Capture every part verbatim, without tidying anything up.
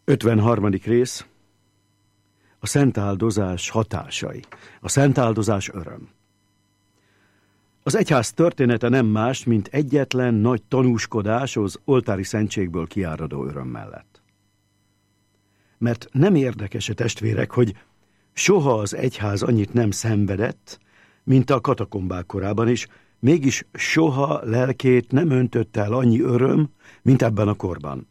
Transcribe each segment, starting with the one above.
ötvenharmadik rész. A szentáldozás hatásai. A szentáldozás öröm. Az egyház története nem más, mint egyetlen nagy tanúskodás az oltári szentségből kiáradó öröm mellett. Mert nem érdekes, testvérek, hogy soha az egyház annyit nem szenvedett, mint a katakombák korában is, mégis soha lelkét nem öntött el annyi öröm, mint ebben a korban.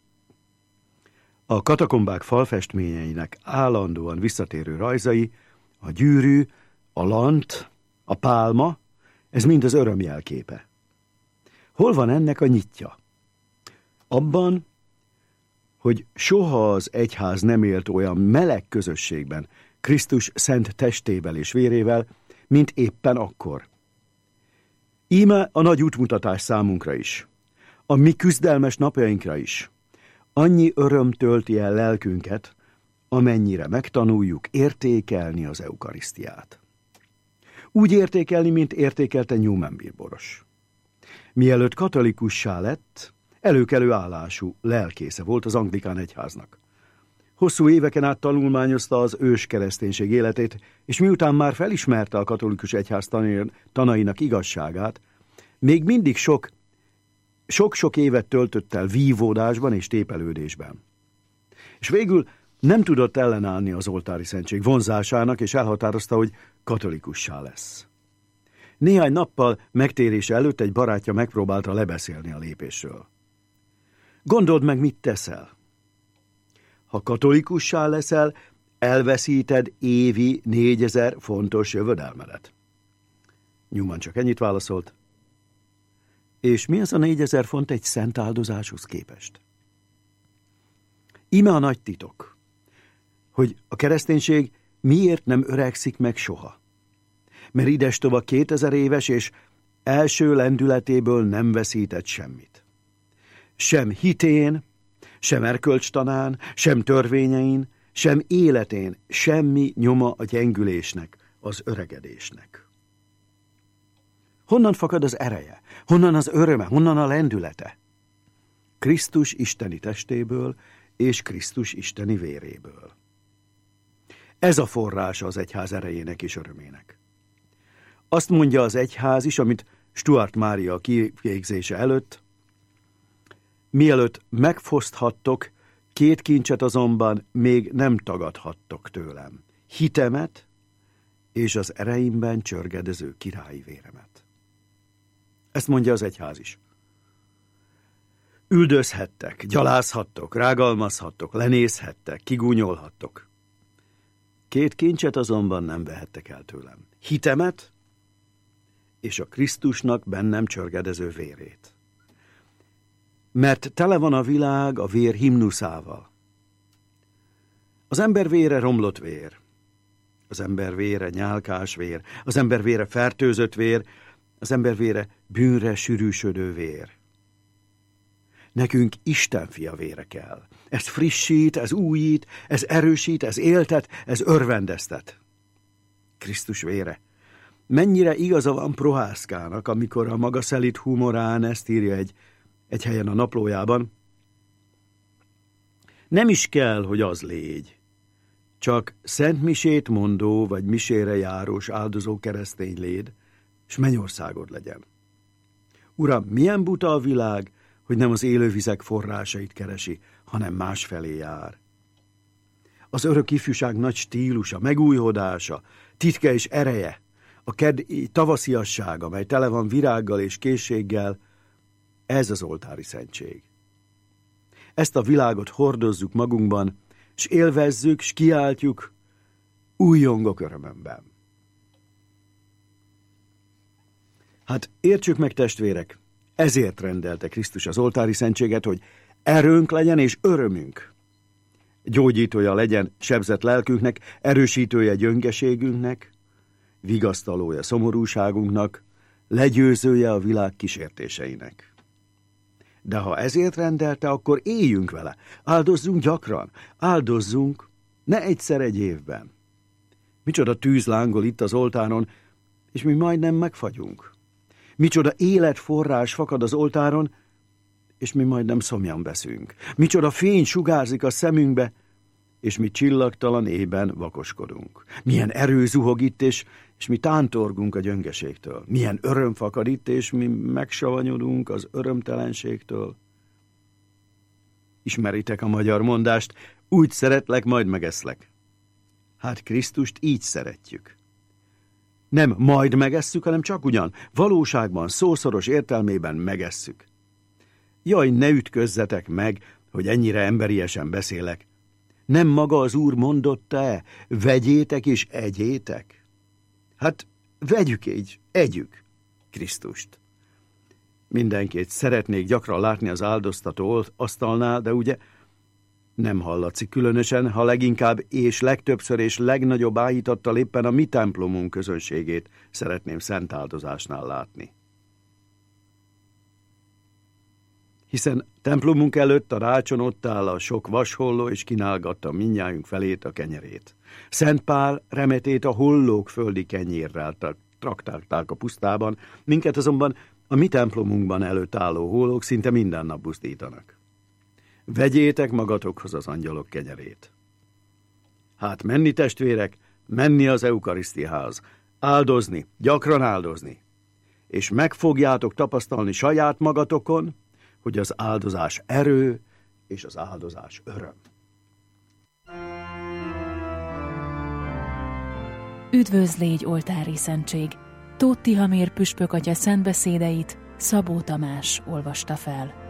A katakombák falfestményeinek állandóan visszatérő rajzai, a gyűrű, a lant, a pálma, ez mind az öröm jelképe. Hol van ennek a nyitja? Abban, hogy soha az egyház nem élt olyan meleg közösségben, Krisztus szent testével és vérével, mint éppen akkor. Íme a nagy útmutatás számunkra is, a mi küzdelmes napjainkra is. Annyi öröm tölti el lelkünket, amennyire megtanuljuk értékelni az eukarisztiát. Úgy értékelni, mint értékelte Newman bíboros. Mielőtt katolikussá lett, előkelő állású lelkésze volt az anglikán egyháznak. Hosszú éveken át tanulmányozta az ős kereszténység életét, és miután már felismerte a katolikus egyház tanainak igazságát, még mindig sok Sok-sok évet töltött el vívódásban és tépelődésben. És végül nem tudott ellenállni az oltári szentség vonzásának, és elhatározta, hogy katolikussá lesz. Néhány nappal megtérése előtt egy barátja megpróbálta lebeszélni a lépésről. Gondold meg, mit teszel. Ha katolikussá leszel, elveszíted évi négyezer fontos jövedelmedet. Newman csak ennyit válaszolt. És mi az a négyezer font egy szent áldozáshoz képest? Íme a nagy titok, hogy a kereszténység miért nem öregszik meg soha. Mert idestova kétezer éves, és első lendületéből nem veszített semmit. Sem hitén, sem erkölcstanán, sem törvényein, sem életén semmi nyoma a gyengülésnek, az öregedésnek. Honnan fakad az ereje? Honnan az öröme? Honnan a lendülete? Krisztus isteni testéből és Krisztus isteni véréből. Ez a forrása az egyház erejének és örömének. Azt mondja az egyház is, amit Stuart Mária kivégzése előtt, mielőtt megfoszthattok, két kincset azonban még nem tagadhattok tőlem. Hitemet és az ereimben csörgedező királyi véremet. Ezt mondja az egyház is. Üldözhettek, gyalázhattok, rágalmazhattok, lenézhettek, kigúnyolhattok. Két kincset azonban nem vehettek el tőlem. Hitemet és a Krisztusnak bennem csörgedező vérét. Mert tele van a világ a vér himnuszával. Az ember vére romlott vér. Az ember vére nyálkás vér. Az ember vére fertőzött vér. Az ember vére bűnre sűrűsödő vér. Nekünk Isten fia vére kell. Ez frissít, ez újít, ez erősít, ez éltet, ez örvendeztet. Krisztus vére. Mennyire igaza van Prohászkának, amikor a maga szelíd humorán ezt írja egy, egy helyen a naplójában. Nem is kell, hogy az légy. Csak szentmisét mondó vagy misére járós áldozó keresztény léd, s mennyországod legyen. Uram, milyen buta a világ, hogy nem az élővizek forrásait keresi, hanem másfelé jár. Az örök ifjúság nagy stílusa, megújhodása, titka és ereje, a ked tavasziassága, mely tele van virággal és készséggel, ez az oltári szentség. Ezt a világot hordozzuk magunkban, s élvezzük, s kiáltjuk, újjongok örömömben. Hát értsük meg, testvérek, ezért rendelte Krisztus az oltári szentséget, hogy erőnk legyen és örömünk. Gyógyítója legyen sebzett lelkünknek, erősítője gyöngeségünknek, vigasztalója szomorúságunknak, legyőzője a világ kísértéseinek. De ha ezért rendelte, akkor éljünk vele, áldozzunk gyakran, áldozzunk, ne egyszer egy évben. Micsoda tűz lángol itt az oltáron, és mi majdnem megfagyunk. Micsoda életforrás fakad az oltáron, és mi majdnem szomjan veszünk. Micsoda fény sugárzik a szemünkbe, és mi csillagtalan ében vakoskodunk. Milyen erő zuhog itt, és, és mi tántorgunk a gyöngeségtől. Milyen öröm fakad itt, és mi megsavanyodunk az örömtelenségtől. Ismeritek a magyar mondást, úgy szeretlek, majd megeszlek. Hát Krisztust így szeretjük. Nem majd megesszük, hanem csak ugyan, valóságban, szószoros értelmében megesszük. Jaj, ne ütközzetek meg, hogy ennyire emberiesen beszélek. Nem maga az Úr mondotta-e, vegyétek és egyétek? Hát vegyük így, együk Krisztust. Mindenkit szeretnék gyakran látni az áldoztató asztalnál, de ugye nem hallatszik különösen, ha leginkább és legtöbbször és legnagyobb áhítattal éppen a mi templomunk közönségét szeretném szent áldozásnál látni. Hiszen templomunk előtt a rácson ott áll a sok vasholló, és kínálgatta mindnyájunk felét a kenyerét. Szent Pál remetét a hollók földi kenyérrel traktálták a pusztában, minket azonban a mi templomunkban előtt álló hollók szinte minden nap buzdítanak. Vegyétek magatokhoz az angyalok kenyerét. Hát menni, testvérek, menni az eukarisztiához, áldozni, gyakran áldozni, és meg fogjátok tapasztalni saját magatokon, hogy az áldozás erő és az áldozás öröm. Üdvözl légy, oltári szentség! Tóth Tihamér püspök atya szentbeszédeit Szabó Tamás olvasta fel.